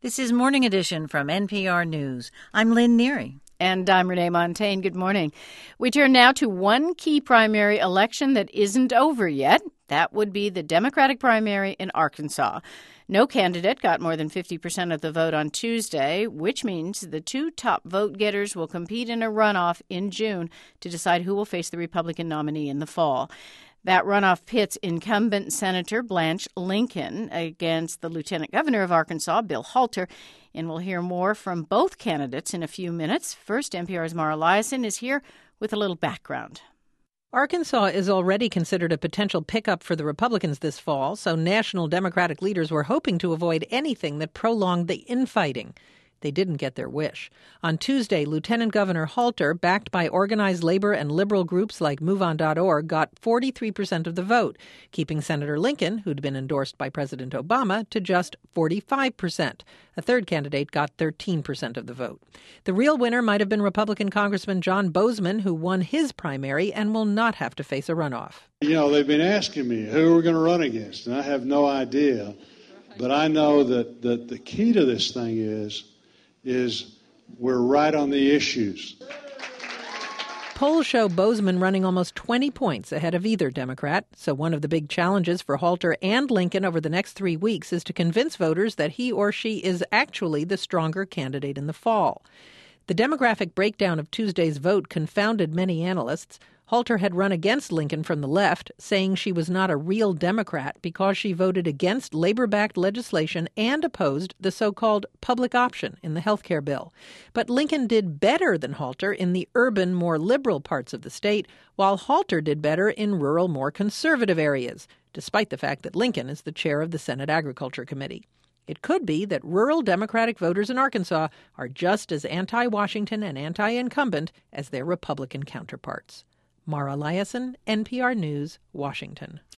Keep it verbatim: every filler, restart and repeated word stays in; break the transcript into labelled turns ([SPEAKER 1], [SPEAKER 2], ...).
[SPEAKER 1] This is Morning Edition from N P R News. I'm Lynn Neary.
[SPEAKER 2] And I'm Renee Montaigne. Good morning. We turn now to one key primary election that isn't over yet. That would be the Democratic primary in Arkansas. No candidate got more than fifty percent of the vote on Tuesday, which means the two top vote getters will compete in a runoff in June to decide who will face the Republican nominee in the fall. That runoff pits incumbent Senator Blanche Lincoln against the Lieutenant Governor of Arkansas, Bill Halter. And we'll hear more from both candidates in a few minutes. First, N P R's Mara Liasson is here with a little background.
[SPEAKER 3] Arkansas is already considered a potential pickup for the Republicans this fall, so national Democratic leaders were hoping to avoid anything that prolonged the infighting. They didn't get their wish. On Tuesday, Lieutenant Governor Halter, backed by organized labor and liberal groups like move on dot org, got forty-three percent of the vote, keeping Senator Lincoln, who'd been endorsed by President Obama, to just forty-five percent. A third candidate got thirteen percent of the vote. The real winner might have been Republican Congressman John Boozman, who won his primary and will not have to face a runoff.
[SPEAKER 4] You know, they've been asking me who we're going to run against, and I have no idea. But I know that, that the key to this thing is is we're right on the issues.
[SPEAKER 3] Polls show Boozman running almost twenty points ahead of either Democrat, so one of the big challenges for Halter and Lincoln over the next three weeks is to convince voters that he or she is actually the stronger candidate in the fall. The demographic breakdown of Tuesday's vote confounded many analysts. Halter had run against Lincoln from the left, saying she was not a real Democrat because she voted against labor-backed legislation and opposed the so-called public option in the health care bill. But Lincoln did better than Halter in the urban, more liberal parts of the state, while Halter did better in rural, more conservative areas, despite the fact that Lincoln is the chair of the Senate Agriculture Committee. It could be that rural Democratic voters in Arkansas are just as anti-Washington and anti-incumbent as their Republican counterparts. Mara Liasson, N P R News, Washington.